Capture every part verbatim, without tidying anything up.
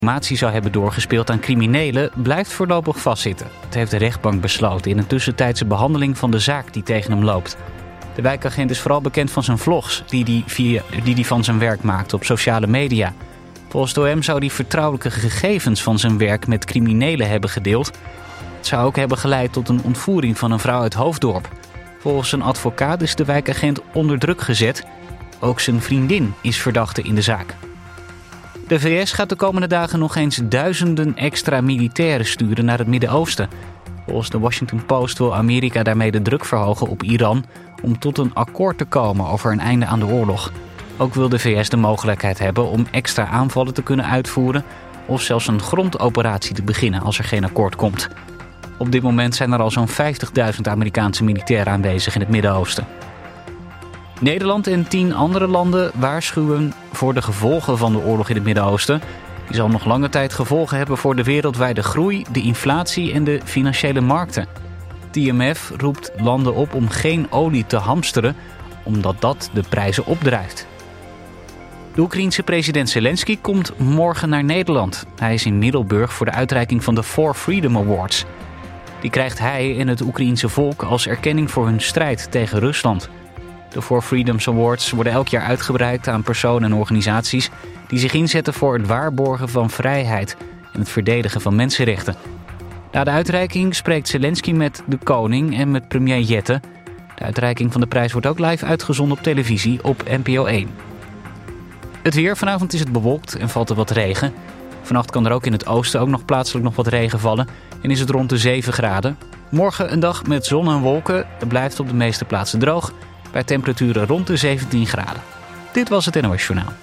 informatie zou hebben doorgespeeld aan criminelen blijft voorlopig vastzitten. Dat heeft de rechtbank besloten in een tussentijdse behandeling van de zaak die tegen hem loopt. De wijkagent is vooral bekend van zijn vlogs die hij via, die die van zijn werk maakte op sociale media. Volgens de O M zou hij vertrouwelijke gegevens van zijn werk met criminelen hebben gedeeld. Het zou ook hebben geleid tot een ontvoering van een vrouw uit Hoofddorp. Volgens een advocaat is de wijkagent onder druk gezet. Ook zijn vriendin is verdachte in de zaak. De V S gaat de komende dagen nog eens duizenden extra militairen sturen naar het Midden-Oosten. Volgens de Washington Post wil Amerika daarmee de druk verhogen op Iran om tot een akkoord te komen over een einde aan de oorlog. Ook wil de V S de mogelijkheid hebben om extra aanvallen te kunnen uitvoeren of zelfs een grondoperatie te beginnen als er geen akkoord komt. Op dit moment zijn er al zo'n vijftigduizend Amerikaanse militairen aanwezig in het Midden-Oosten. Nederland en tien andere landen waarschuwen voor de gevolgen van de oorlog in het Midden-Oosten. Die zal nog lange tijd gevolgen hebben voor de wereldwijde groei, de inflatie en de financiële markten. Het I M F roept landen op om geen olie te hamsteren, omdat dat de prijzen opdrijft. De Oekraïense president Zelensky komt morgen naar Nederland. Hij is in Middelburg voor de uitreiking van de For Freedom Awards. Die krijgt hij en het Oekraïense volk als erkenning voor hun strijd tegen Rusland. De For Freedom Awards worden elk jaar uitgebreid aan personen en organisaties die zich inzetten voor het waarborgen van vrijheid en het verdedigen van mensenrechten. Na de uitreiking spreekt Zelensky met de koning en met premier Jette. De uitreiking van de prijs wordt ook live uitgezonden op televisie op N P O één. Het weer, vanavond is het bewolkt en valt er wat regen. Vannacht kan er ook in het oosten ook nog plaatselijk nog wat regen vallen en is het rond de zeven graden. Morgen een dag met zon en wolken. Het blijft op de meeste plaatsen droog, bij temperaturen rond de zeventien graden. Dit was het N O S Journaal.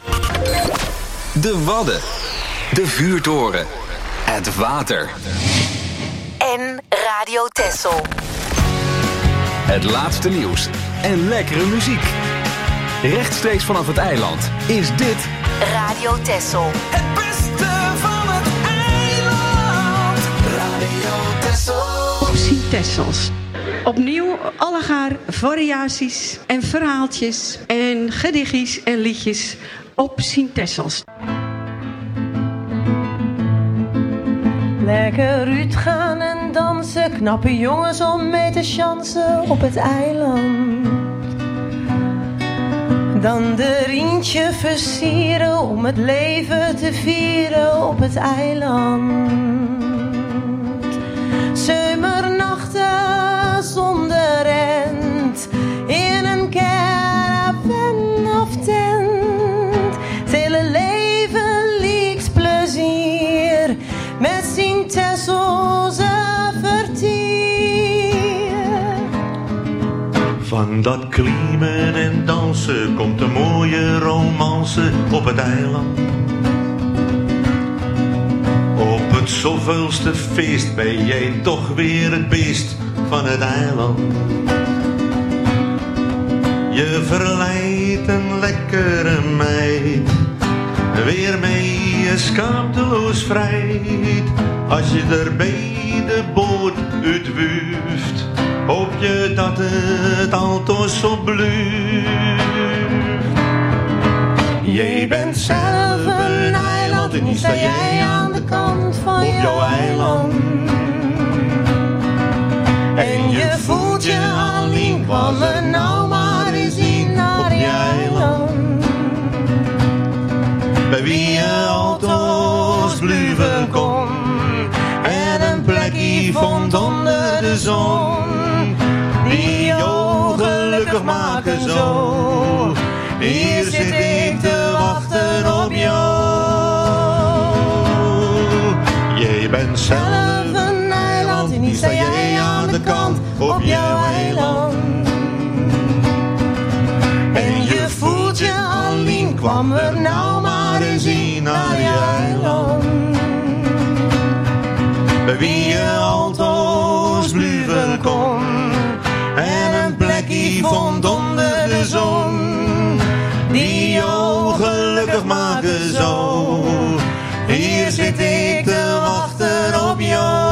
De Wadden, de vuurtoren, het water en Radio Texel. Het laatste nieuws en lekkere muziek. Rechtstreeks vanaf het eiland is dit Radio Texel. Het beste van het eiland. Radio Texel. Sint Texels. Opnieuw allegaar variaties en verhaaltjes en gedichtjes en liedjes op Sint Texels. Lekker uitgaan en dansen, knappe jongens om mee te chansen op het eiland. Dan de rientje versieren om het leven te vieren op het eiland. Zomernachten zonder rent, in een caravan of tent. Het hele leven lieks plezier, met Sint Texelse vertier. Van dat klimmen en dansen komt een mooie romance op het eiland. Op het zoveelste feest ben jij toch weer het beest van het eiland. Je verleidt een lekkere meid, weer mee je schaamteloos vrijt. Als je er bij de boot uit wueft, hoop je dat het altoos zo bluft. Jij bent zelf een eiland en nu sta jij aan de kant van op jouw eiland. En je voelt je alleen, kwam er nou maar eens in naar je eiland. Bij wie je altoos bluven kon en een plekje vond onder de zon, die jou gelukkig maken zo. Hier zit ik te wachten op jou. Jij bent zelf een eiland en hier sta jij aan de kant op jouw eiland. En je voelt je alleen, kwam er nou maar eens in naar je eiland. Bij wie je altoos bluven kon en een plekje vond onder de zon, die jou gelukkig maken zo. Hier zit ik te wachten op jou.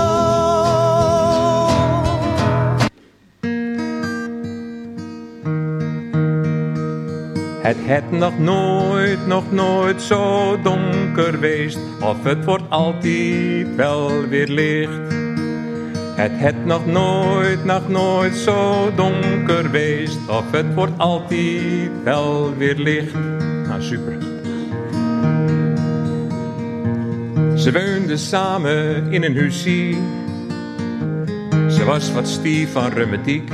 Het het nog nooit, nog nooit zo donker geweest, of het wordt altijd wel weer licht. Het het nog nooit, nog nooit zo donker geweest, of het wordt altijd wel weer licht. Nou, super. Ze woonden samen in een huisie. Ze was wat stief van reumatiek.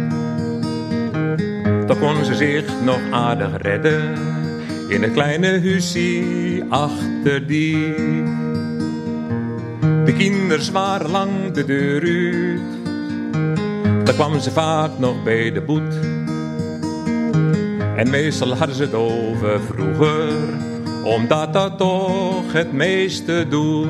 Toch kon ze zich nog aardig redden in het kleine huisie achter die. De kinders waren lang de deur uit. Daar kwam ze vaak nog bij de boet. En meestal hadden ze het over vroeger, omdat dat toch het meeste doet.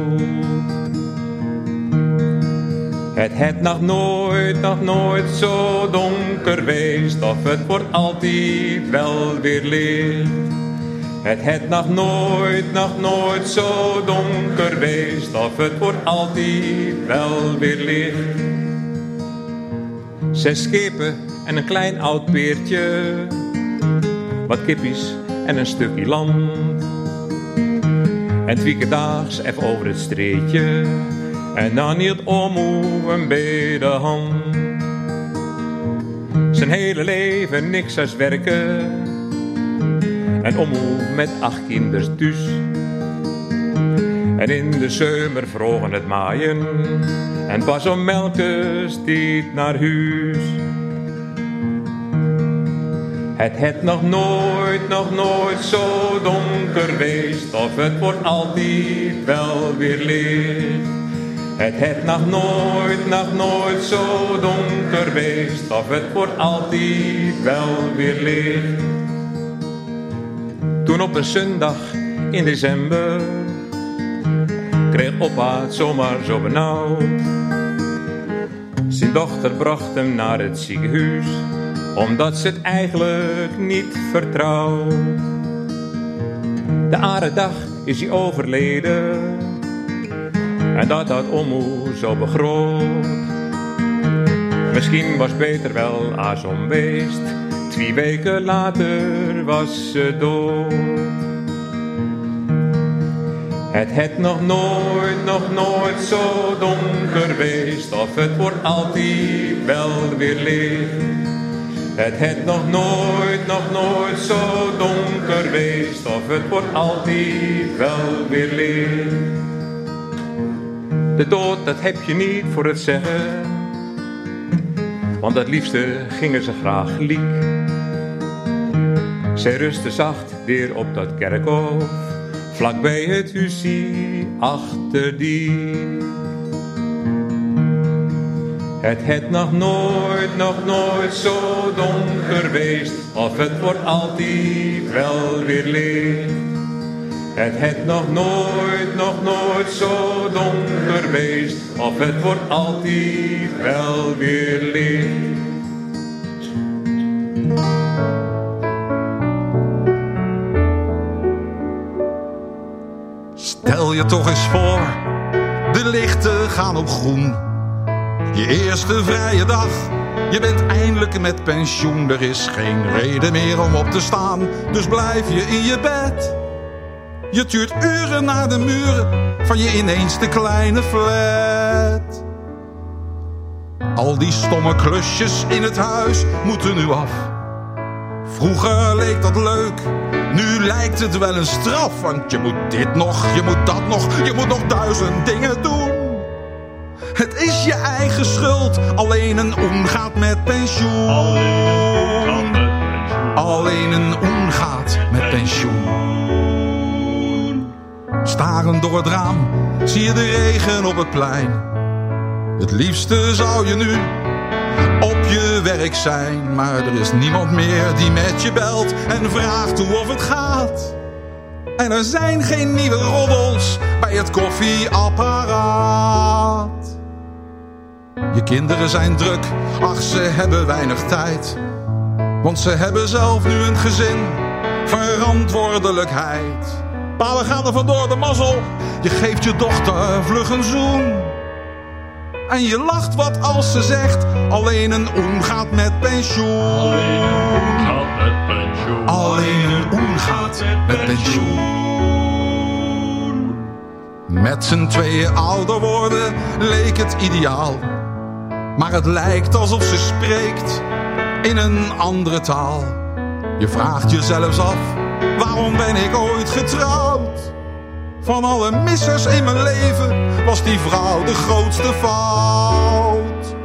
Het het nog nooit, nog nooit zo donker geweest, of het wordt altijd wel weer licht. Het het nog nooit, nog nooit zo donker geweest, of het wordt altijd wel weer licht. Zes schepen en een klein oud peertje, wat kippies en een stukje land. En twee daags even over het streetje, en dan hield omoe hem bij de hand. Zijn hele leven niks als werken, en omoe met acht kinders dus. En in de zomer vroegen het maaien, en pas om melken stiet naar huis. Het het nog nooit, nog nooit zo donker geweest, of het wordt altijd wel weer licht. Het het nog nooit, nog nooit zo donker geweest, of het wordt altijd wel weer licht. Toen op een zondag in december kreeg opa het zomaar zo benauwd. Zijn dochter bracht hem naar het ziekenhuis, omdat ze het eigenlijk niet vertrouwt. De andere dag is hij overleden, en dat had omoe zo begroot. Misschien was beter wel als onbeest, twee weken later was ze dood. Het het nog nooit, nog nooit zo donker geweest, of het wordt altijd wel weer licht. Het het nog nooit, nog nooit zo donker geweest, of het wordt altijd wel weer licht. De dood, dat heb je niet voor het zeggen, want het liefste gingen ze graag liek. Zij rustte zacht weer op dat kerkhof, vlak bij het huisie achter die. Het het nog nooit, nog nooit zo donker geweest, of het wordt altijd wel weer licht. Het het nog nooit, nog nooit zo donker geweest, of het wordt altijd wel weer licht. Stel je toch eens voor, de lichten gaan op groen. Je eerste vrije dag, je bent eindelijk met pensioen. Er is geen reden meer om op te staan, dus blijf je in je bed. Je tuurt uren naar de muren van je ineens te kleine flat. Al die stomme klusjes in het huis moeten nu af. Vroeger leek dat leuk, nu lijkt het wel een straf. Want je moet dit nog, je moet dat nog, je moet nog duizend dingen doen. Het is je eigen schuld, alleen een oen gaat met pensioen. Alleen een oen gaat met pensioen. Starend door het raam zie je de regen op het plein. Het liefste zou je nu op je werk zijn, maar er is niemand meer die met je belt en vraagt hoe of het gaat. En er zijn geen nieuwe roddels bij het koffieapparaat. Je kinderen zijn druk, ach ze hebben weinig tijd. Want ze hebben zelf nu een gezin, verantwoordelijkheid. Pa, we gaan er vandoor, de mazzel. Je geeft je dochter vlug een zoen. En je lacht wat als ze zegt, alleen een oen gaat met pensioen. Alleen een oen gaat met pensioen. alleen een oen gaat met pensioen. Met z'n tweeën ouder worden leek het ideaal. Maar het lijkt alsof ze spreekt in een andere taal. Je vraagt je zelfs af, waarom ben ik ooit getrouwd? Van alle missers in mijn leven was die vrouw de grootste fout.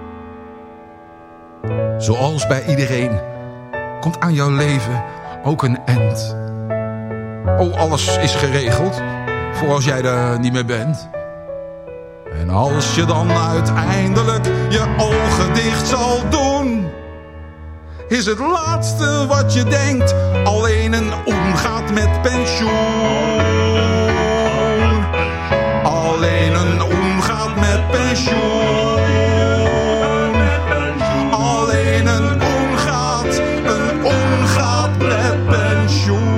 Zoals bij iedereen komt aan jouw leven ook een eind. Oh, alles is geregeld voor als jij er niet meer bent. En als je dan uiteindelijk je ogen dicht zal doen, is het laatste wat je denkt alleen een oen gaat met pensioen. Alleen een oen gaat met pensioen. Alleen een oen gaat, een oen gaat met pensioen.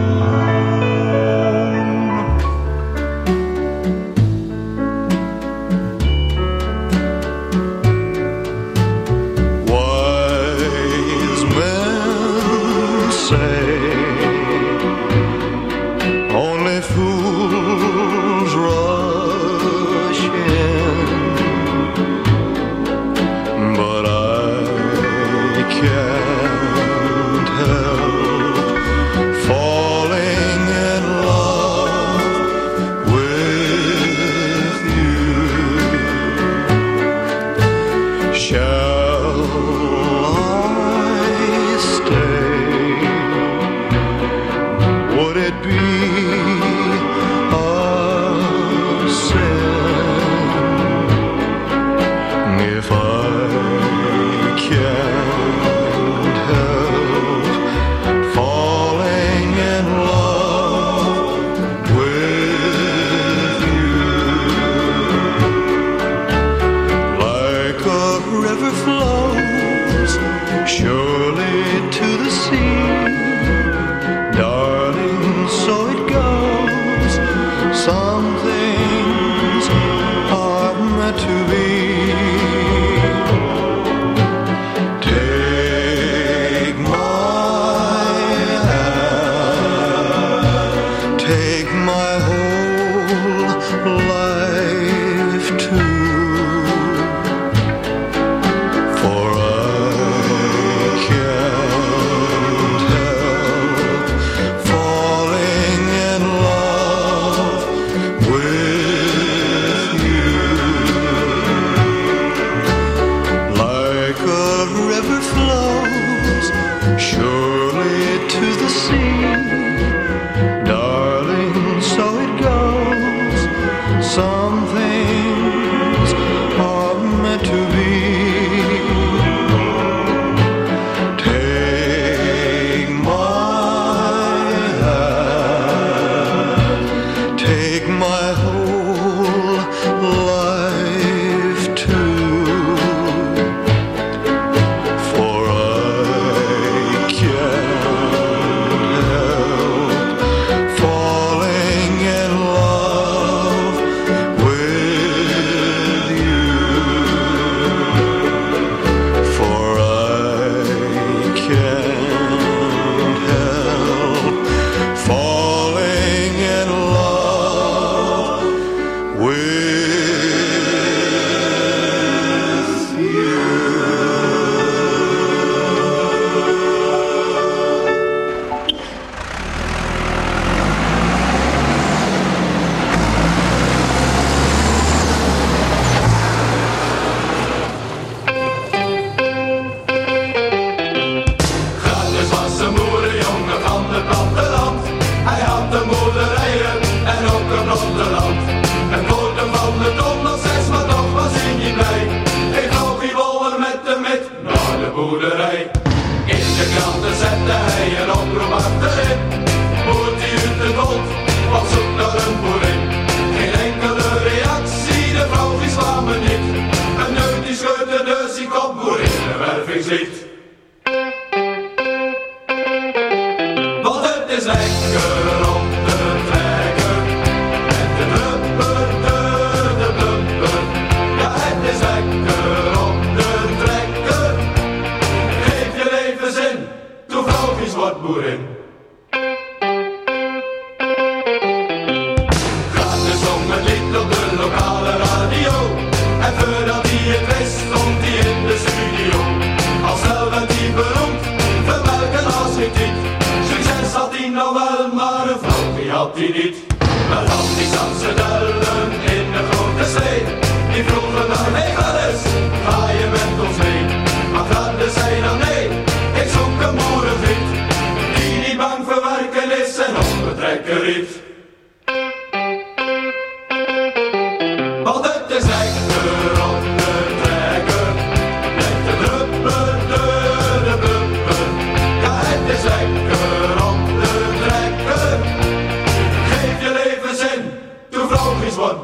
Hij had de boerderijen en ook een platteland. En voor de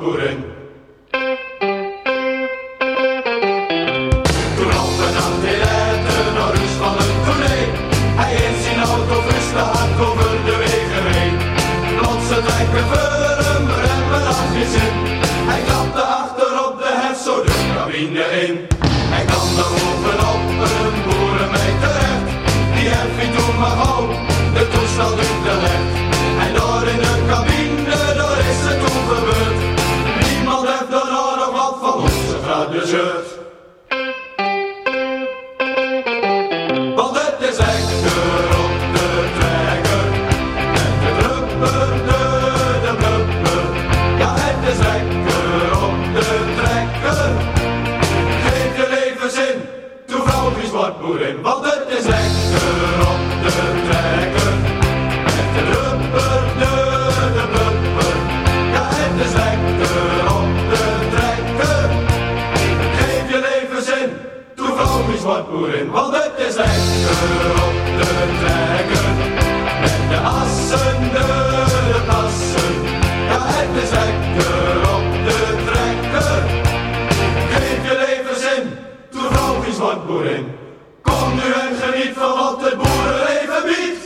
boerin. Toen op een nacht in Ette naar rust van een tournee. Hij in zijn auto rustig hard over de wegen heen. Plots het lijken voor hem, remmen had geen zin. Hij klapte achter op de hef zo de cabine in. Hij kwam daar bovenop een boerenmeid terecht. Die hef hij toen maar gauw, de toestel duurde licht. En daar in de cabine, daar is het toen gebeurd. Niemand heeft daarna nog wat van onze vrouw de shirt. Want het is lekker op de trekker. En de blubber, de, de blubber. Ja, het is lekker op de trekker. Geef je leven zin, toe vrouwtjes wordt boerin. Want het is lekker op de trekker. En de blubber, de, de blubber. Ja, het is lekker op de trekker. Geef je leven zin, toe vrouwtjes wordt boerin. Want het is lekker op de trekker. Met de assen, de, de passen. Ja, het is lekker op de trekker. Geef je leven zin, toe vrouwtjes wordt boerin. Kom nu en geniet van wat het boerenleven biedt.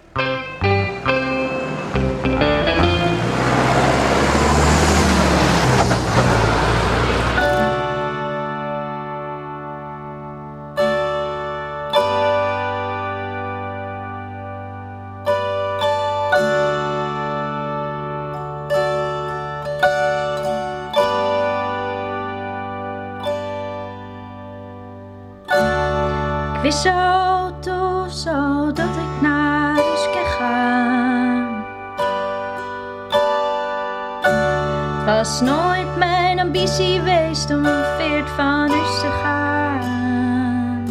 Ik wist zo toch zo dat ik naar huis kon gaan. Het was nooit mijn ambitie geweest om veert van huis te gaan.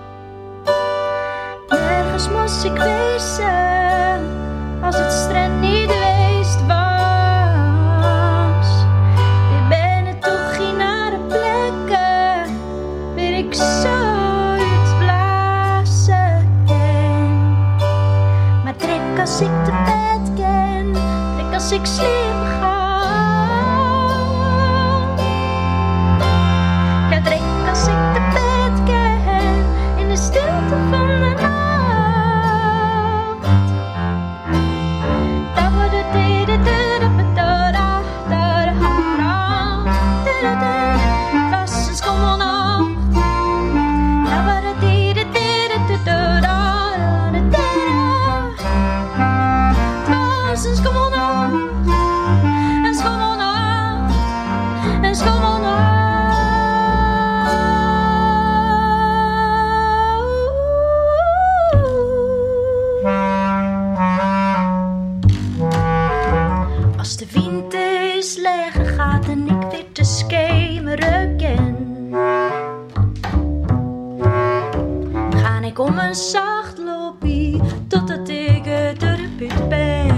Nergens moest ik wezen als het strand niet geweest was. Ik ben het toch geen naar de plekken waar ik zo als ik te bed ken, trek als ik slim ga. Ja, trek als ik te bed ken, in de stilte van de nacht. Daar wordt het de de de de de da da da da da. Het was een schommelnacht. Daar wordt het de de de de de da. En schommelnacht, en schommelnacht, en schommelnacht. Als de wind is leggen gaat en ik weer te schemeren ken, ga ik om een zacht loopie totdat ik het er put ben.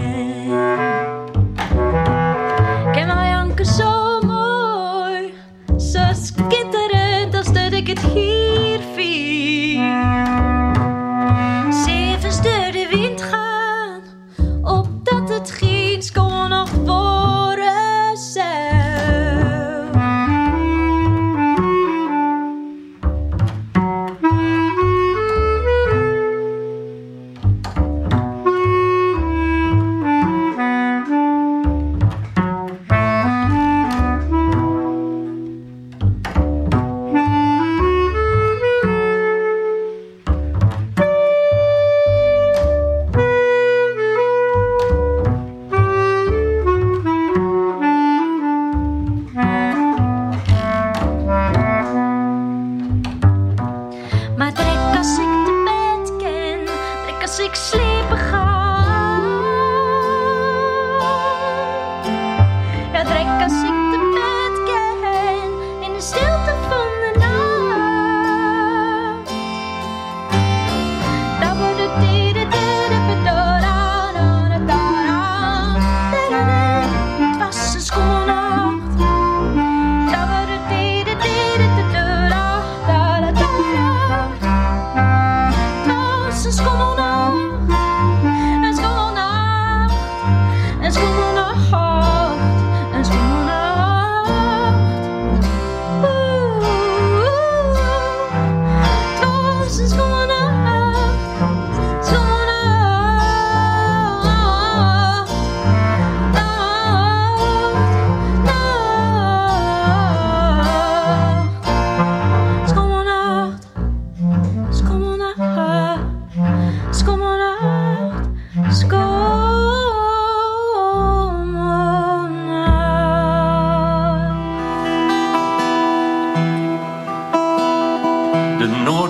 Ken mij anker zo mooi, zo schitterend als dat ik het hier vier. Zevens door de wind gaan, opdat het geen schommelnacht worden zou.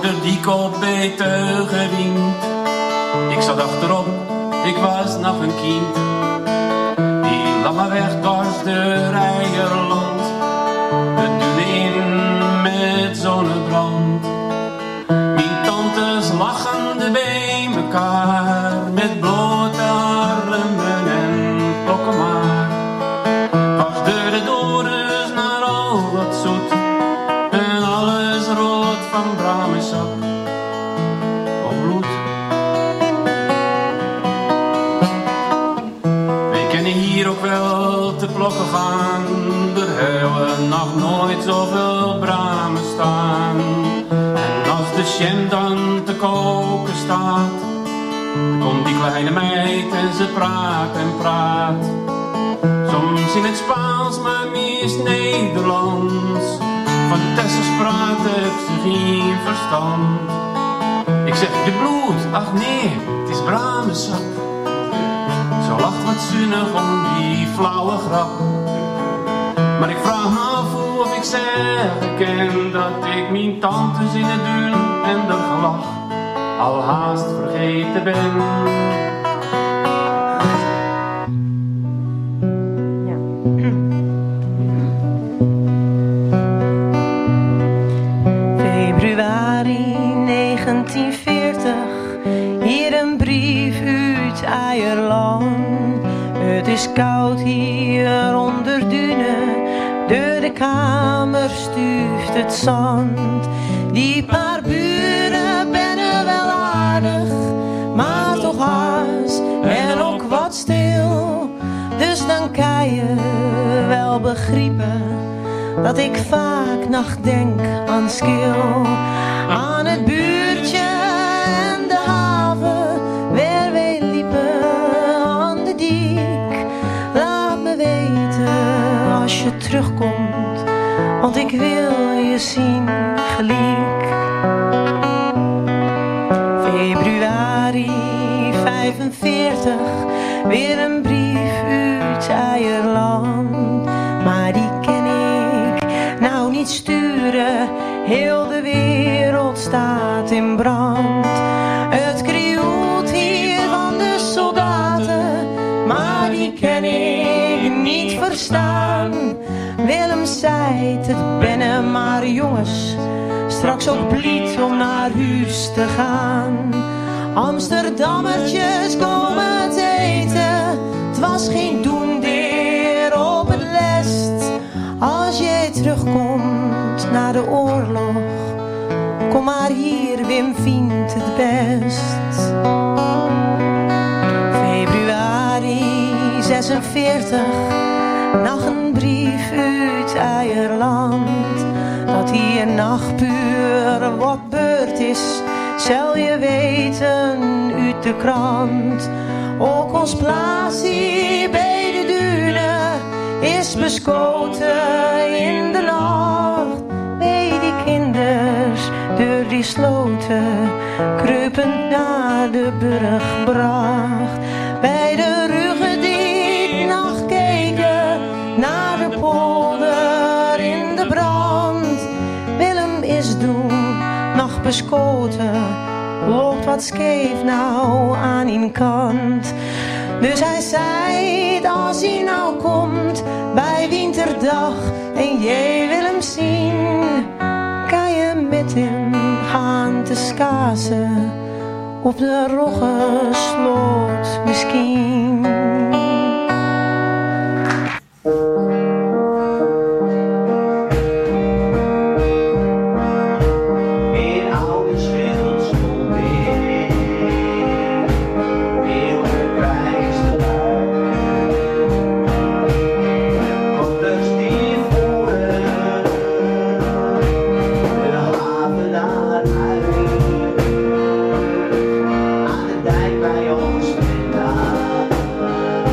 Noorderdiek op beter gewiend. Ik zat achterop, ik was nog een kind. Die lange weg dwars de Rijerland. De dunen in met zonnebrand. Mijn tantes lachende bij mekaar. Met blote armen en klokken maar. Was de dorens naar al wat zoet. En alles rood van bramensap of bloed. Wij kennen hier ook wel te klokken gaan. Er hebben nog nooit zoveel bramen staan. En als de jam dan te koken staat, dan komt die kleine meid en ze praat en praat. Soms in het Spaans, maar meest Nederlands. Van Tessels praten heb ze geen verstand. Ik zeg, je bloed, ach nee, het is bramensap. Zo lacht wat zinnig om die flauwe grap. Maar ik vraag me af of ik zeggen ken dat ik mijn tantes in het duin en de gelach al haast vergeten ben. Februari negentien veertig, hier een brief uit Eierland. Het is koud hier onder dunen, door de kamer stuurt het zand. Die paar buren bennen wel aardig, maar toch haas en ook wat stil. Dus dan kan je wel begrijpen dat ik vaak nacht denk aan Skil. Aan het buurtje en de haven, waar wij liepen aan de diek. Laat me weten als je terugkomt, want ik wil je zien gelijk. Februari vijfenveertig, weer een brief uit Eierland. Maar die ken ik nou niet sturen, heel de wereld staat in brand. Het krioelt hier van de soldaten, maar die ken ik niet verstaan. Willem zei het bennen maar jongens, straks ook blied om naar huis te gaan. Amsterdammertjes komen te eten, het was geen doendeer op het lest. Als jij terugkomt na de oorlog, kom maar hier, Wim vindt het best. Februari zesenveertig, nog een brief uit Eierland. Dat hier nachtpuur wat beurt is, zal je weten uit de krant. Ook ons plaatsje bij de dunen is beschoten in de nacht. Bij die kinders door die sloten, kreupend naar de burg bracht. Bij de ruggen die nacht keken naar de polder in de brand. Willem is doen nog beschoten, loopt wat scheef nou aan een kant. Dus hij zei, als hij nou komt bij winterdag en jij wil hem zien, kan je met hem gaan te skazen op de Roggesloot misschien. Aan de dijk bij ons vandaan.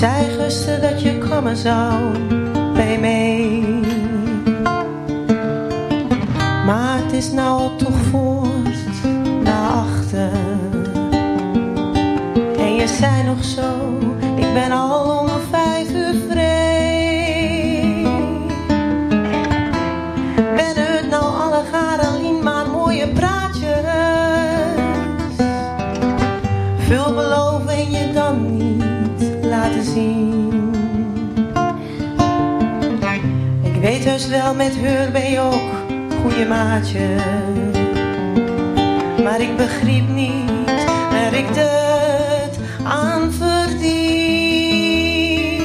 zei gisteren dat je komen zou bij mij. Maar het is nou al toch voort naar achter. En je zei nog zo, ik ben al om vijf uur vrij. Ben het nou alle garen alleen maar mooie praatjes? Veel beloven je dan niet laten zien. Ik weet heus wel, met haar ben je ook goeie maatje. Maar ik begreep niet waar ik het aan verdien.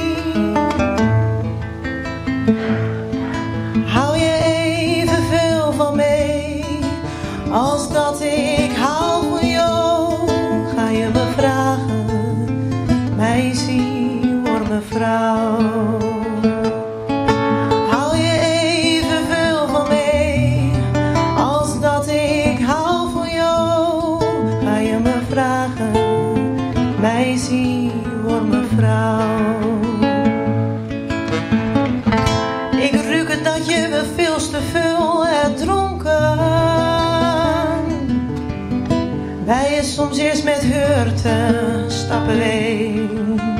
Hou je evenveel van mij als dat ik hou van jou? Ga je me vragen, mij zie voor mevrouw. Hou je evenveel van mij als dat ik hou van jou? Ga je me vragen, mij zie voor mevrouw. Ik ruik het dat je me veel te veel hebt dronken. Wij je soms eerst met hurten stappen wij.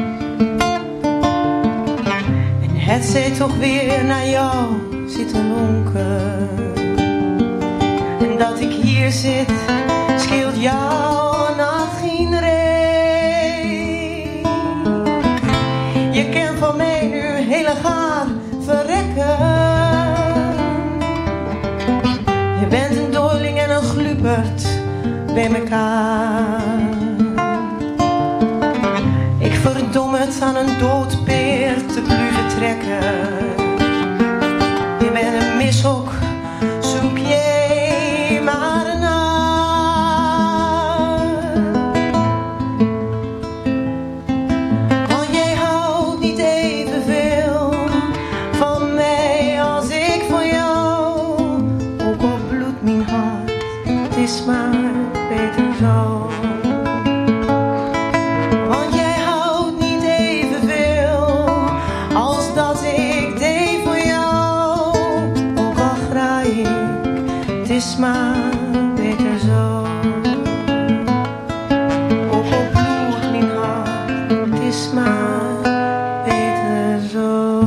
En het zit toch weer naar jou zitten lonken. En dat ik hier zit scheelt jou nog geen ree. Je kent van mij nu hele gaar verrekken. Je bent een doorling en een glubert bij mekaar. Ik verdom het aan een doodpeer te blijven trekken. Je bent een mishok, zoek jij maar naar. Want jij houdt niet evenveel van mij als ik van jou. Ook al bloedt mijn hart, het is maar beter zo. Want jij houdt niet evenveel als dat ik deed voor jou. Ook al graai ik, het is maar beter zo. Ook al bloedt mijn hart, het is maar beter zo.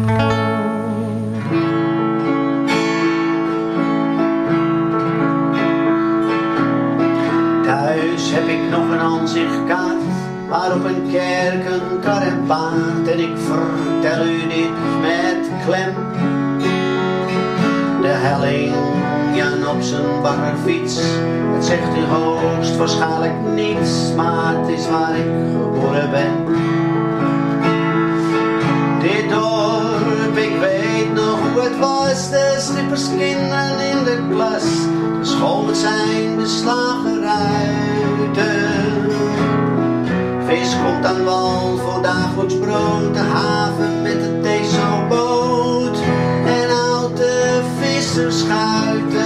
Thuis heb ik nog een aanzichtkaart waarop een kerk, een kar en paard. En ik vertel u dit met klem. De helling, Jan op zijn bakkerfiets. Het zegt u hoogstwaarschijnlijk niets, maar het is waar ik geboren ben. Dit dorp, ik weet nog hoe het was. De slipperskinderen in de klas. De school met zijn beslagen ruiten. Vis komt aan wal voor dagelijks brood. De haven met de Teso-boot. En oude vissersschuiten.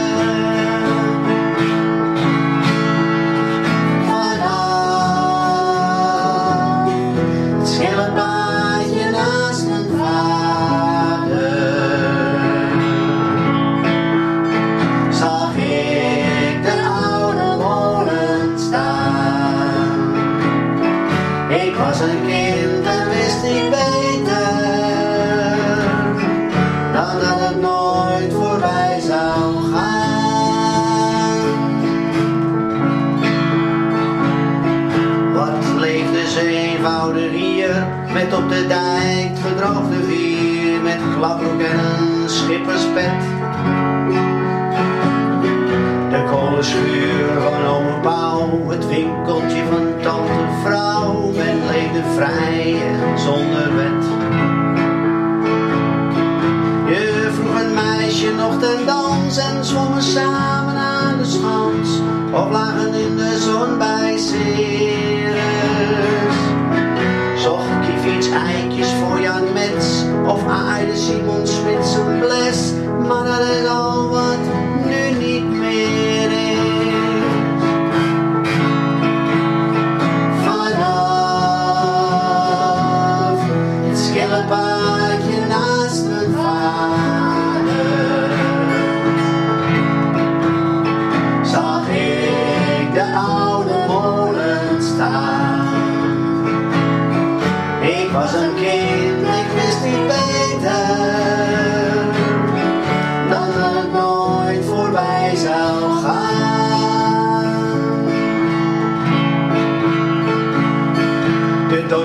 Vanaf het schillenpaadje naast mijn vader zag ik de oude molen staan. Ik was een kind en wist niet beter dan dat het nooit voorbij zou gaan. Wat leefde ze eenvoudig hier, met op de dijk gedroogde vier, met klapbroek en een schipperspet. De kolenschuur van ome Pauw, het winkeltje van tante vrouw. Men leefde vrij en zonder wet. Je vroeg een meisje nog ten dans en zwommen samen aan de schans. Of lagen in de zon bij Ceres. Zocht kiefiets eikjes voor Jan Mets, of aaide Simon Smits een bles. Maar dat is al wat nu niet meer is. Vanaf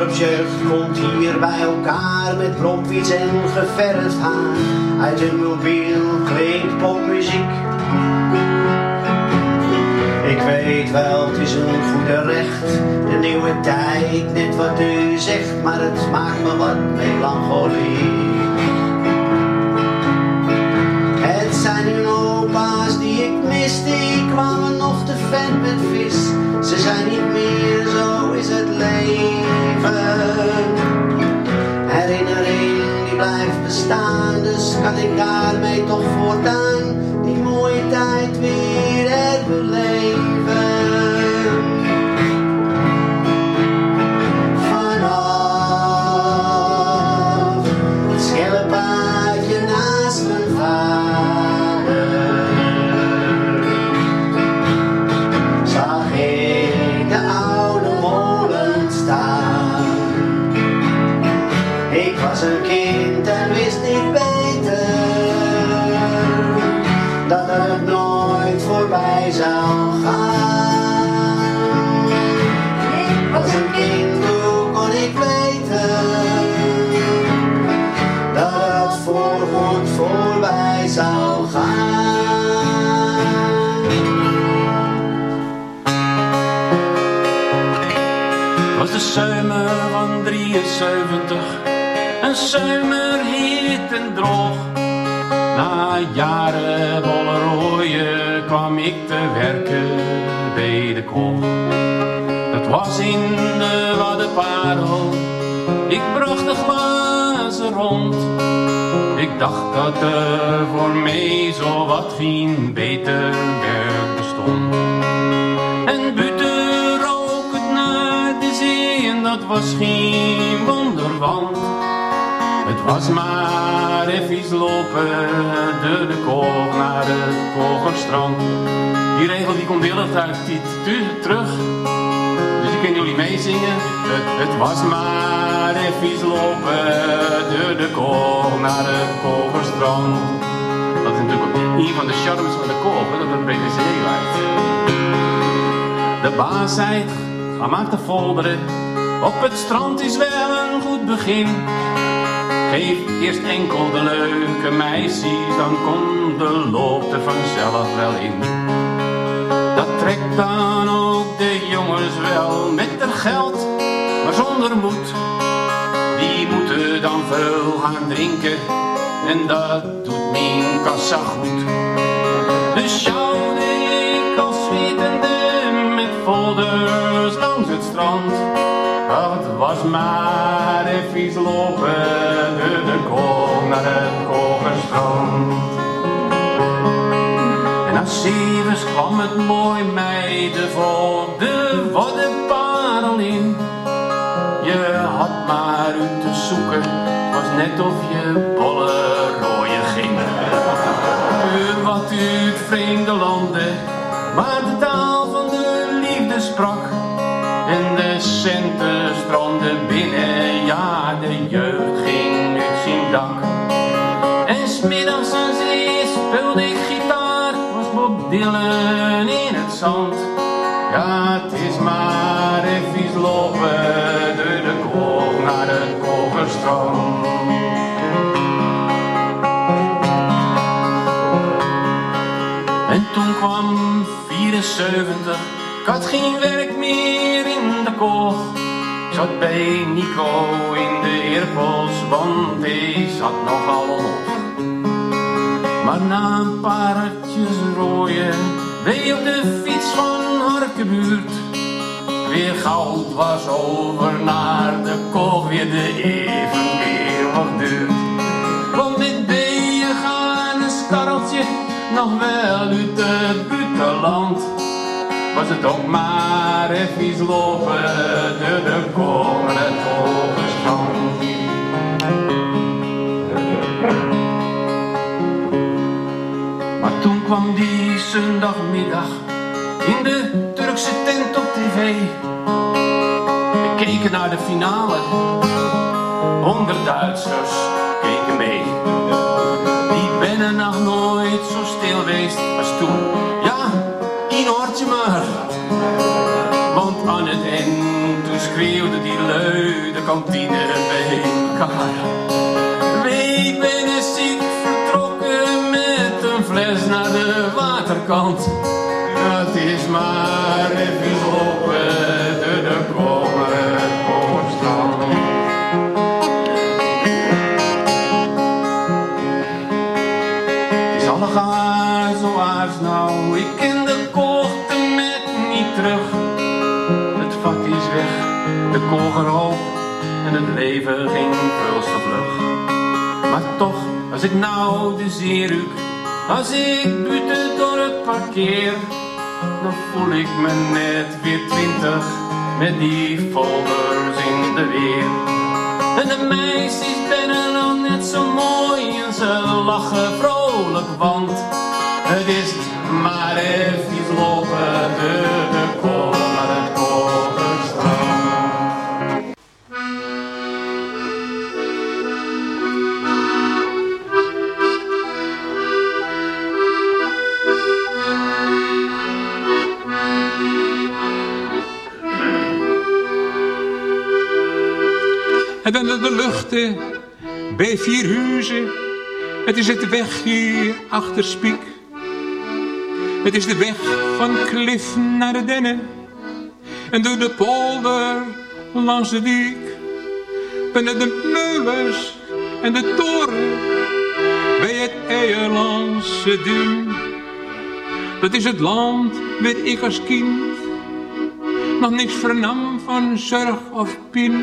dorpsjeugd komt hier bij elkaar met blokfiets en geverfd haar. Uit een mobiel klinkt popmuziek. Ik weet wel, het is een goede recht, de nieuwe tijd, net wat u zegt, maar het maakt me wat melancholie. Het zijn hun opa's die ik mis, die kwamen nog te vet met vis. Ze zijn niet meer, zo is het leven. Herinnering die blijft bestaan, dus kan ik daarmee toch voortaan die mooie tijd weer herbeleven. Vanaf het schelpaadje naast mijn vader zag ik de oude molen staan. Ik was een kind en wist niet beter dat het nooit voorbij zou gaan. Ik was een kind, hoe kon ik weten dat het voorgoed voorbij zou gaan. Was de zomer van drieënzeventig, een zomer heet en droog. Na jaren bollerooien kwam ik te werken bij de kool. Dat was in de Waddenparel, ik bracht de glazen rond. Ik dacht dat er voor mij zo wat geen beter werk bestond. En buiten rook het naar de zee en dat was geen wonder, want het was maar even lopen door de koog naar het Kogerstrand. Die regel die komt de hele tijd terug, dus ik kan jullie meezingen. Het, het was maar even lopen door de koog naar het Kogerstrand. Dat is natuurlijk ook een van de charmes van de koog, hè, dat het bij de zee lijkt. De baas zei, ga maar te folderen, op het strand is wel een goed begin. Geef eerst enkel de leuke meisjes, dan komt de loop er vanzelf wel in. Dat trekt dan ook de jongens wel met haar geld, maar zonder moed. Die moeten dan veel gaan drinken en dat doet mijn kassa goed. Dus sjouwde ik als zwetende met folders langs het strand. Het was maar even lopen door de kool naar het Kogerstrand. En als zevens kwam het mooi meiden vol de Waddenparel in. Je had maar uit te zoeken, het was net of je bolle rooien ging. U wat uit vreemde landen, waar de taal van de liefde sprak. En de centen stranden binnen, ja, de jeugd ging uit zijn dak. En 's middags aan zee speelde ik gitaar, was Bob Dylan in het zand. Ja, het is maar even lopen door de koog naar het Kogerstrand. En toen kwam vierenzeventig. Ik had geen werk meer in de koog. Ik zat bij Nico in de Eerpels, want hij zat nogal hoog. Maar na een paar hartjes rooien, wij op de fiets van Harkebuurt. Weer goud was over naar de koog, weer de even weer wat duurt. Want met bijen gaan een skarreltje nog wel uit het buitenland. Was het ook maar even lopen door de kool naar het Kogerstrand. Maar toen kwam die zondagmiddag in de Turkse tent op tv. We keken naar de finale, honderd Duitsers keken mee. Die ben nog nooit zo stil geweest als toen. Ja, één hoortje maar. Want aan het eind, toen schreeuwde die lui de kantine bij elkaar. Ik ben eens ziek vertrokken met een fles naar de waterkant. Het is maar even lopen door de Kommerkoorstrand. Het is allegaar zoals nou, ik ken de kochten met niet terug. Het vat is weg, de koger op en het leven ging veel te vlug. Maar toch, als ik nou de zee ruik, als ik buiten door het parkeer, dan voel ik me net weer twintig met die folders in de weer. En de meisjes zijn al net zo mooi en ze lachen vrolijk, want het is maar even lopen door de Kommerkoorstrand. En dan de luchten bij Vierhuizen. Het is het weg hier achter Spiek. Het is de weg van Klif naar de Dennen. En door de polder langs de diek. Binnen de meulens en de toren. Bij het Eierlandse duin. Dat is het land waar ik als kind nog niks vernam van zorg of pijn.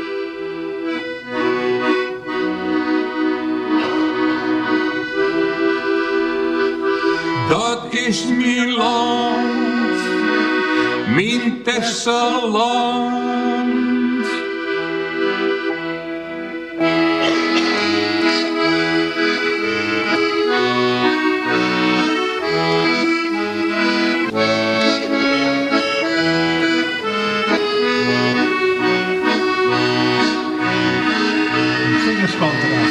Dat is mijn land, mijn Tesseland. Zingerspanterras.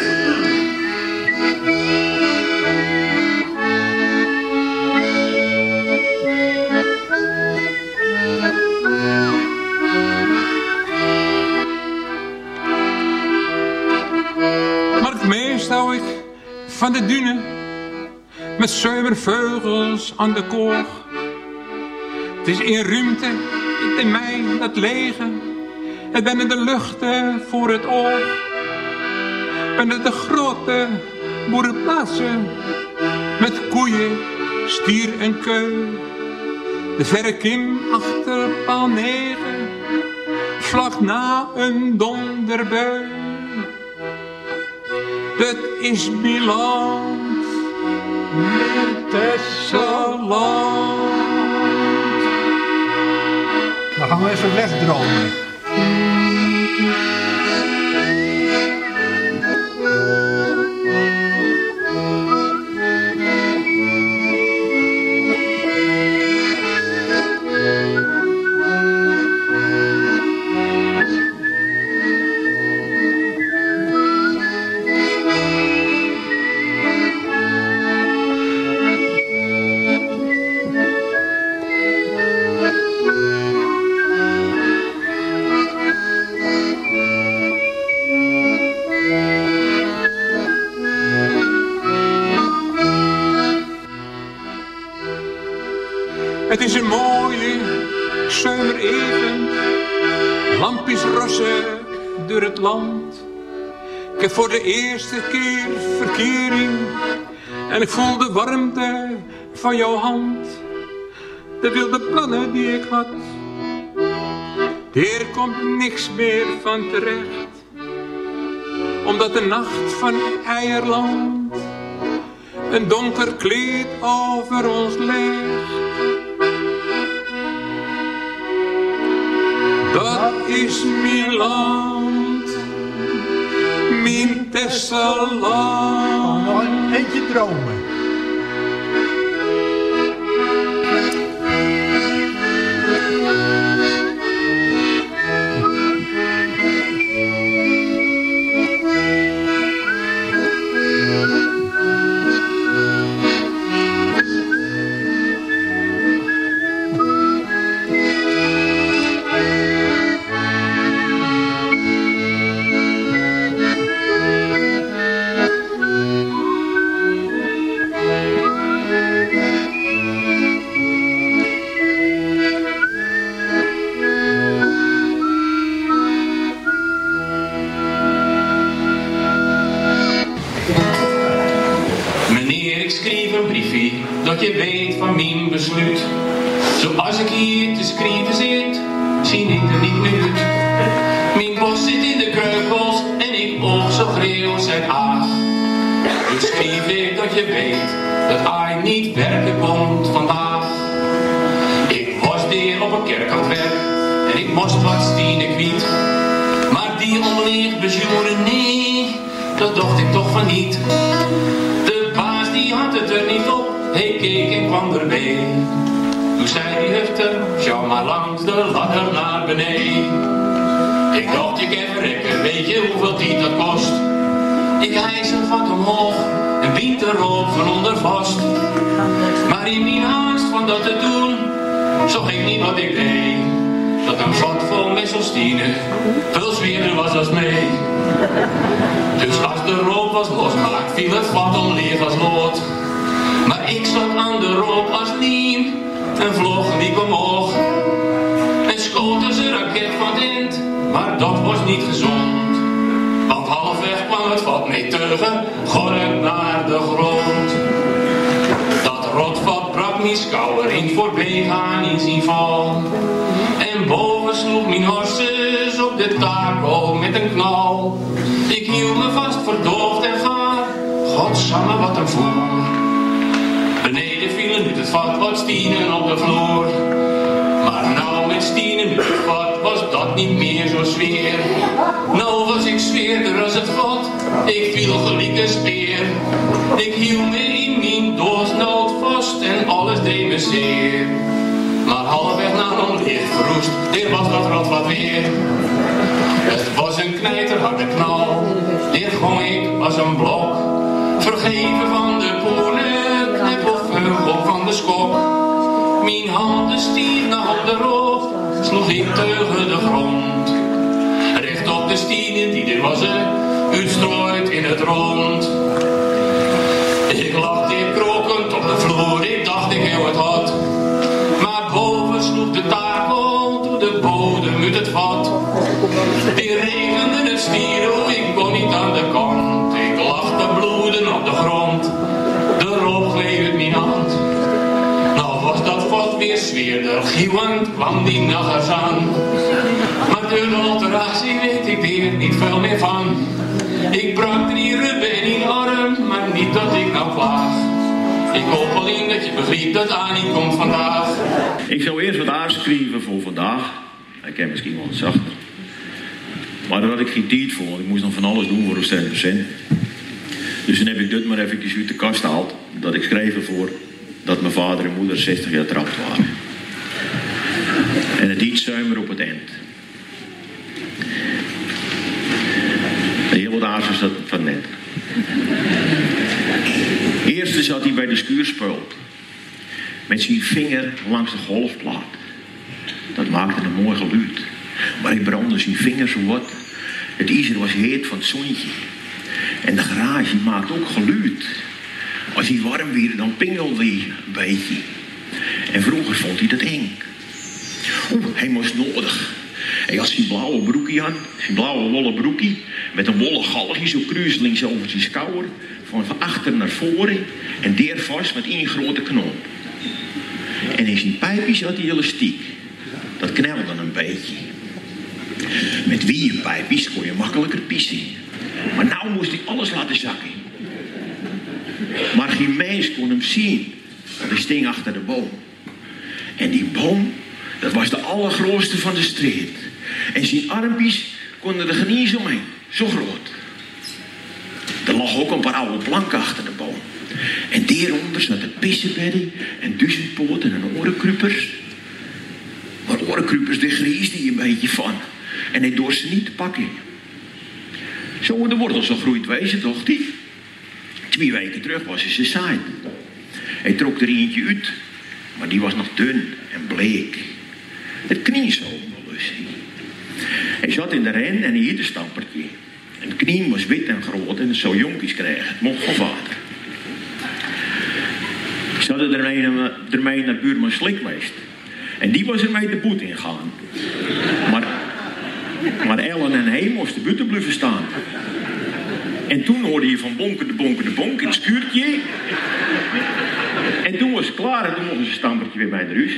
Hou ik van de dunen met zuivervogels aan de koog. Het is in ruimte, in mij dat lege. Het ben in de luchten voor het oog. Ben in de grote boerenplaatsen met koeien, stier en keu. De verre kim achter paal negen, vlak na een donderbui. Dat is mijn land, mijn Tesseland. Dan gaan we even wegdromen. Het is een mooie zomeravond, lampjes rossen door het land. Ik heb voor de eerste keer verkering en ik voel de warmte van jouw hand. De wilde plannen die ik had, hier komt niks meer van terecht. Omdat de nacht van Eierland een donker kleed over ons legt. Dat is mijn land, mijn Tesseland. Nog een eentje dromen. liefie, dat je weet van mijn besluit. Zoals ik hier te schrijven zit, zie ik er niet meer uit. Mijn bos zit in de kreukels en ik oog zo greeuw zijn aag. Dus schreef ik dat je weet dat hij niet werken komt vandaag. Ik was weer op een kerk aan het werk en ik moest wat stienen kwiet. Maar die onleeg bezoeren, nee, dat dacht ik toch van niet. De baas die had het er niet op, hij keek en kwam erbij. Toen zei die hufter, sjouw maar langs de ladder naar beneden. Ik dacht je kan verrekken, weet je hoeveel die dat kost? Ik hijs er wat omhoog en bied de rook van onder vast. Maar in mijn haast van dat te doen, zag ik niet wat ik deed. Dat een vat vol messelstine veel zweerder was als mee. Dus als de rook was losmaakt, viel het vat onleeg als lood. Maar ik zat aan de rook als liem en vloog niet omhoog. En schoot als een raket van het eind, maar dat was niet gezond. Want halfweg kwam het vat mee teugen, gorrend naar de grond. Dat rotvat brak mijn schouder in voorbijgaan in zijn val. En boven sloeg mijn horses op de takel met een knal. Ik hield me vast verdoofd en gaar, godsamme wat een voer. Beneden vielen nu het vat wat stienen op de vloer. Maar nou met stienen nu het vat was dat niet meer zo zweer. Nou was ik zweerder als het vat, ik viel gelijk een speer. Ik hield me in mijn doodsnood vast en alles deed me zeer. Maar halfweg naar onlicht verroest, dit was dat rot wat weer. Het was een knijterharde knal, dit gong ik als een blok. Vergeven van de poelen, knip of vleugel van de schok. Mijn handen stier naar op de rook, sloeg ik tegen de grond. Recht op de stienen die er was, uitstrooid in het rond. Ik lag dit krokend op de vloer, ik dacht ik heel het had. Maar boven sloeg de takel door de bodem uit het vat. Die regende het stieren, ik kon niet aan de kant. Ik lag te bloeden op de grond, de rook gleed uit mijn hand. Nou was dat vat weer zweerder, gieuwend kwam die naggers aan. Maar door de alteratie weet ik hier niet veel meer van. Ik brak drie ribben in een arm, maar niet dat ik nou klaag. Ik hoop alleen dat je begrijpt dat Annie komt vandaag. Ik zou eerst wat aanschrijven voor vandaag. Ik ken misschien wel wat zachter. Maar daar had ik geen tijd voor, want ik moest nog van alles doen voor een cent procent. Dus dan heb ik dit maar even uit de kast gehaald. Dat ik schreef ervoor dat mijn vader en moeder zestig jaar trouwd waren. En het iets zuimer op het eind. Heel wat aarzels dat van net. Eerst zat hij bij de skuurspeul. Met zijn vinger langs de golfplaat. Dat maakte een mooi geluid. Maar hij brandde zijn vinger zo wat. Het ijzer was heet van het zonnetje. En de garage maakt ook geluid. Als hij warm werd, dan pingelde hij een beetje. En vroeger vond hij dat eng. Oeh, hij was nodig. Hij had zijn blauwe broekie aan. Zijn blauwe wollen broekie. Met een wollen galgje zo kruiselings over zijn schouder. Van achter naar voren. En deer vast met één grote knoop. En in zijn pijpjes had hij elastiek. Dat knelde een beetje. Met wierpijpjes kon je makkelijker pissen. Maar nou moest hij alles laten zakken. Maar geen mens kon hem zien. Hij sting achter de boom. En die boom, dat was de allergrootste van de street. En zijn armpjes konden er geen eens omheen. Zo groot. Er lag ook een paar oude planken achter de boom. En daaronder zaten pissenbedden en duizendpoten en orenkruppers. Maar orenkruppers, daar griesde hij een beetje van. En hij dorst ze niet te pakken. Zo in de wortel zo groeit wezen, dacht hij. Twee weken terug was hij ze zaaid. Hij trok er eentje uit, maar die was nog dun en bleek. Het knie zo onbelust. Hij zat in de ren en hij hield een stampertje. En het knie was wit en groot en het zou jonkies krijgen. Het mocht van vader. Ze hadden ermee, ermee naar buurman Slikmeest. En die was ermee de boet ingegaan. Maar, maar Ellen en hij moesten buiten blijven staan. En toen hoorde je van bonken de bonken de bonk in het schuurtje. klaar en toen mochten ze een stampertje weer bij de huis.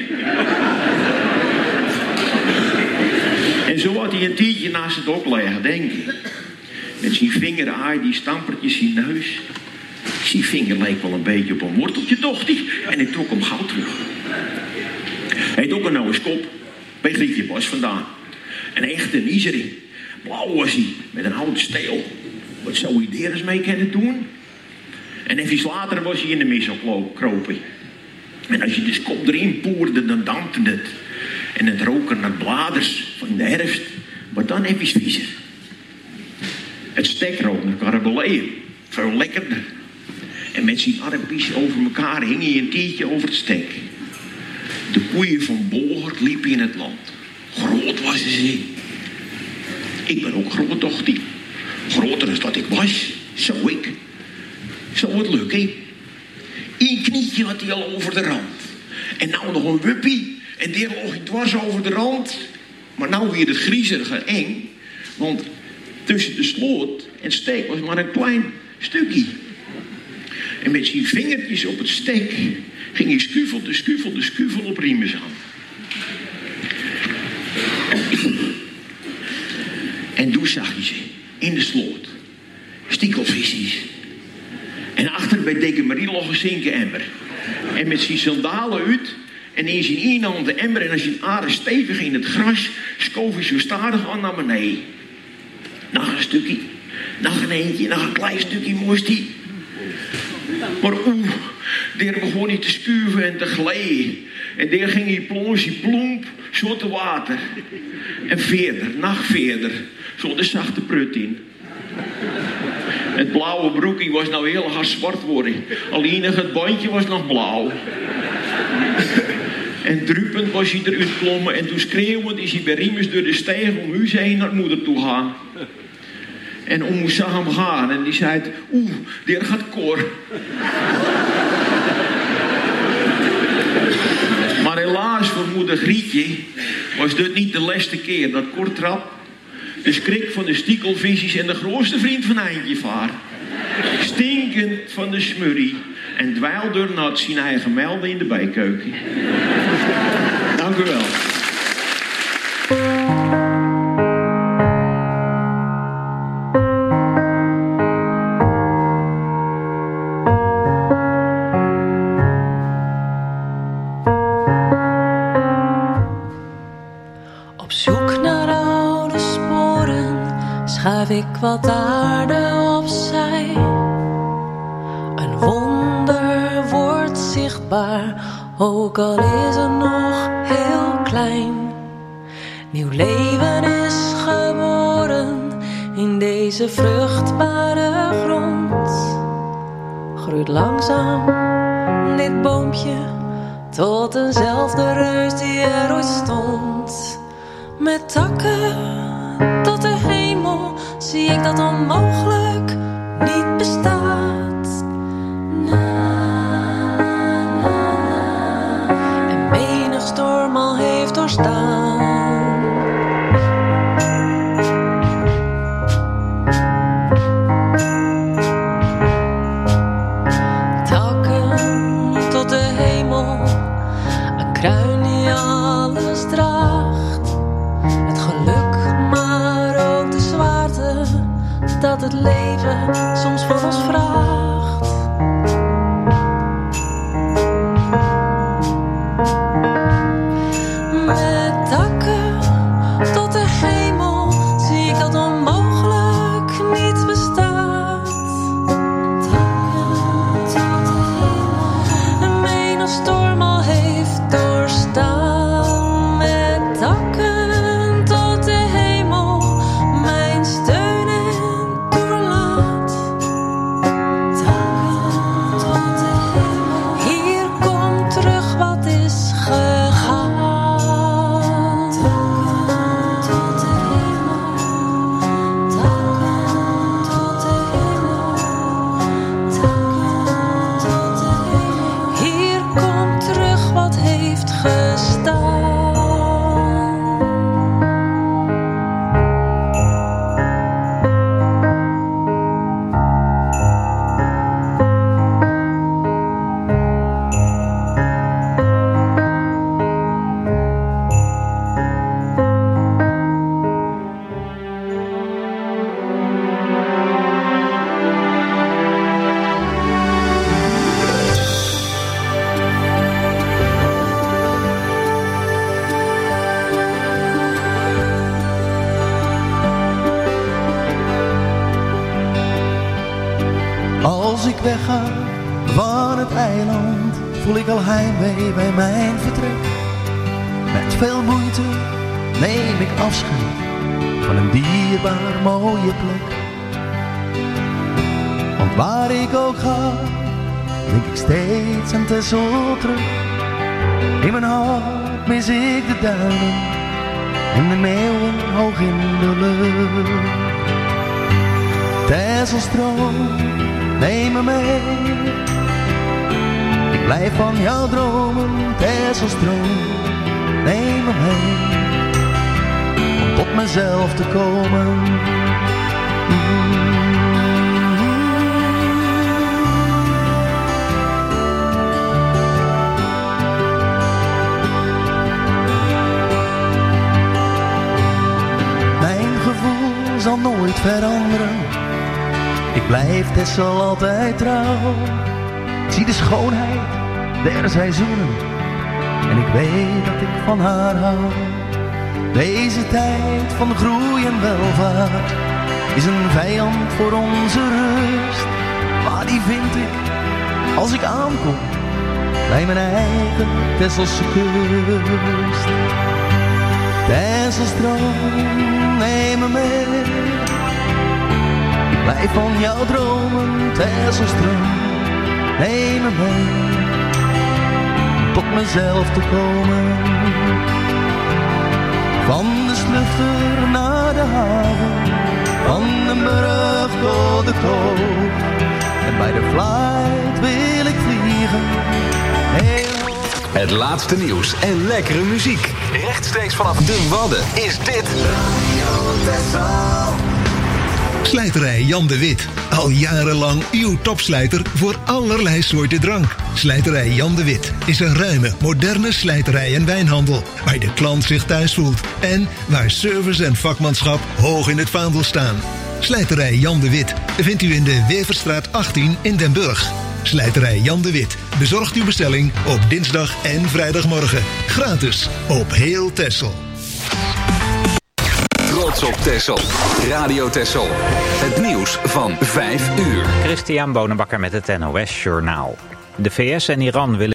En zo had hij een tientje naast het hok liggen, denk ik. Met zijn vinger aai die stampertjes in neus. Zijn vinger leek wel een beetje op een worteltje, dacht hij. En ik trok hem gauw terug. Hij had ook een oude skop. Bij Grietje Bos vandaan. Een echte niezering. Blauw was hij, met een oude steel. Wat zou hij er eens mee kunnen doen? En even later was hij in de mis al kropen. En als je de skop erin poerde, dan dampte het. En het rook er naar bladers van de herfst. Maar dan even viezer. Het stek rook naar karabeleën. Veel lekkerder. En met zijn armpjes over elkaar hing hij een tientje over het stek. De koeien van Bolhard liepen in het land. Groot was ze. Ik ben ook groot, dacht hij. Groter dan dat ik was. Zo ik. Zou het lukken? Eén knietje had hij al over de rand. En nou nog een wuppie. En die lag hij dwars over de rand. Maar nou weer het griezelige eng. Want tussen de sloot en stek was maar een klein stukje. En met zijn vingertjes op het stek ging hij skuvelde, skuvelde, skuvel op Riemers aan. En toen zag hij ze in de sloot. Stiekelvisjes. En achter bij Dikke Marie lag een zinken emmer. En met zijn sandalen uit en in zijn ene hand de emmer en als zijn aarde stevig in het gras schoof hij zo stadig aan naar beneden. Nog een stukje, nog een eentje, nog een klein stukje moest hij. Maar oeh, daar begon hij te schuiven en te glijden. En daar ging hij plonsje plomp, zo te water. En verder, nog verder, zo de zachte prut in. Het blauwe broekje was nou heel hard zwart worden. Alleen het bandje was nog blauw. En druppend was hij eruit geklommen en toen schreeuwend is hij bij Riemers door de steeg om huis heen naar moeder toe gaan. En oom zag hem gaan en die zei, oeh, daar gaat Cor. Maar helaas voor moeder Grietje was dit niet de laatste keer dat Cor trap de schrik van de stiekelvisjes en de grootste vriend van Eindjevaar. Stinkend van de smurrie en dweilde nat zijn eigen melden in de bijkeuken. Dank u wel. Op zoek naar oude sporen schuif ik wat aarde opzij. Een wonder wordt zichtbaar, ook al is het nog heel klein. Nieuw leven is geboren in deze vruchtbare grond. Groeit langzaam dit boompje tot eenzelfde reus die er ooit stond. Met takken tot de hemel zie ik dat onmogelijk niet bestaat. Na, na, na. En menig storm al heeft doorstaan. Takken tot de hemel, een kruin die alles draagt. Het geluk, maar ook de zwaarte dat het leven soms van ons vraagt. voel ik al heimwee bij mijn vertrek. Met veel moeite neem ik afscheid van een dierbaar mooie plek. Want waar ik ook ga, denk ik steeds aan Texel terug. In mijn hart mis ik de duinen en de meeuwen hoog in de lucht. Texelstroom, neem me mee. Ik blijf van jou dromen, Texelstroom, neem me mee. Om tot mezelf te komen. Zal nooit veranderen. Ik blijf Texel altijd trouw. Ik zie de schoonheid der seizoenen en ik weet dat ik van haar hou. Deze tijd van groei en welvaart is een vijand voor onze rust. Maar die vind ik als ik aankom bij mijn eigen Texelse kust. Texelstroom, neem me mee. Ik blijf van jou dromen, Texelstroom, neem me mee. Om tot mezelf te komen. Van de Slufter naar de haven, van de brug tot de koop. En bij de flight wil ik vliegen. Heel Het laatste nieuws en lekkere muziek. Rechtstreeks vanaf de Wadden is dit Radio Texel. Slijterij Jan de Wit. Al jarenlang uw topslijter voor allerlei soorten drank. Slijterij Jan de Wit is een ruime, moderne slijterij en wijnhandel. Waar de klant zich thuis voelt. En waar service en vakmanschap hoog in het vaandel staan. Slijterij Jan de Wit vindt u in de Weverstraat achttien in Den Burg. Slijterij Jan de Wit bezorgt uw bestelling op dinsdag en vrijdagmorgen. Gratis op heel Texel. Trots op Texel. Radio Texel. Het nieuws van vijf uur. Christian Bonenbakker met het N O S Journaal. De V S en Iran willen